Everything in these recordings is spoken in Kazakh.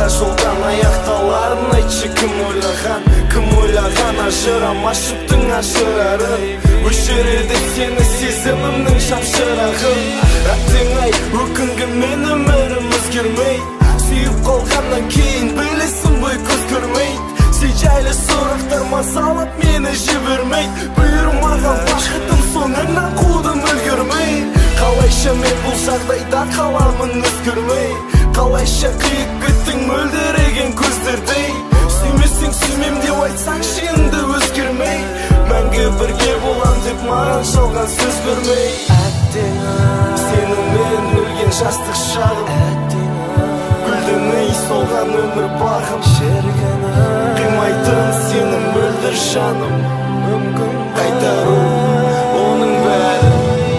жолдан аяқталарын айтшы кім ойлаған ажырам ашыптың ажырарын өшіреді сені сезімімнің шапшырағын әттең ай өкінген мен өмірім өзгермейді сүйіп қалғаннан кейін білесің бой көз көрмейді сен жайлы сұрақтар мазалап мені жібермейді бұйырмаған бақытым соңыңнан қудым үлгермей қалайша мен бұл жағдайда қаламын өзгермей қалайша қиып кеттің мөлдіреген көздердей сүймесең сүймем деп айтсаңшы енді өзгермей мәңгі бірге болам деп маған жалған сөз бермей әттең сенімен өлген жастық шағым гүлдемей солған өмір бағым қимайтын сені мөлдір жаным мүмкін қайтару оның бәрі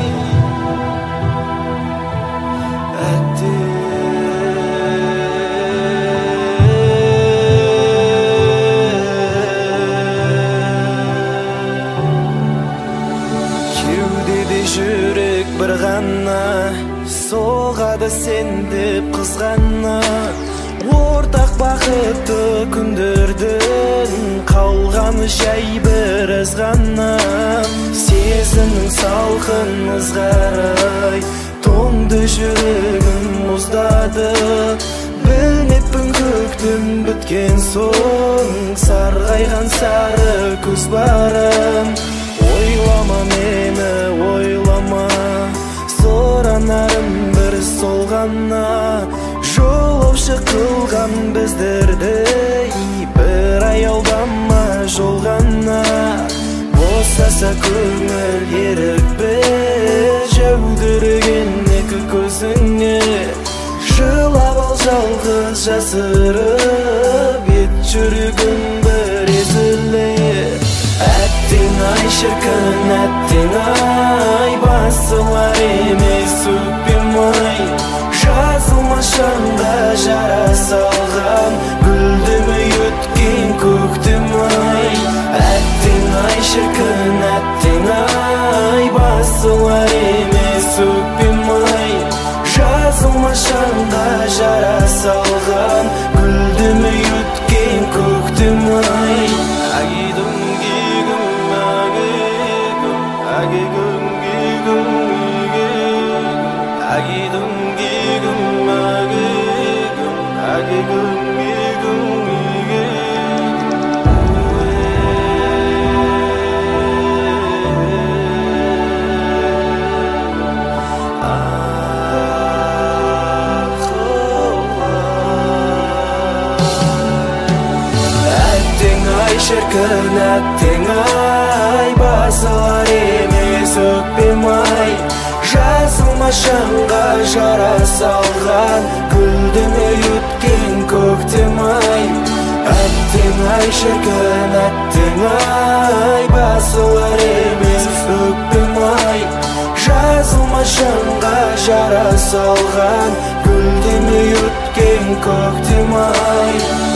кеудеде жүрек бір ғана соғады сен деп қызғана ортақ бақытты күндердің қалғаны жай біраз ғана сезімнің салқын ызғары тоңды жүрегім мұздады білмеппін көктем біткен соң сарғайған сары көз барым ойлама мені ойлама соранарым бір сол ғана жолаушы қылған біздердей бір аялдама жол ғана босаса көңіл ерікпе жәудіреген екі көзіңе жылап ал жалғыз жасырып ет жүрегің бір езіле әттең ай шіркін әттең ай басылар емес өкпем ай жазылмас жанға жара салған гүлдемей өткен көктем ай әттең ай шіркін әттең ай басылар емес өкпем ай жазылмас жанға жара салған гүлдемей өткен көктем ай шіркін әттең ай басылар емес өкпем ай жазылмас жанға жара салған гүлдемей өткен көктем ай әттең ай шіркін әттең ай басылар емес өкпем ай жазылмас жанға жара салған гүлдемей өткен көктем ай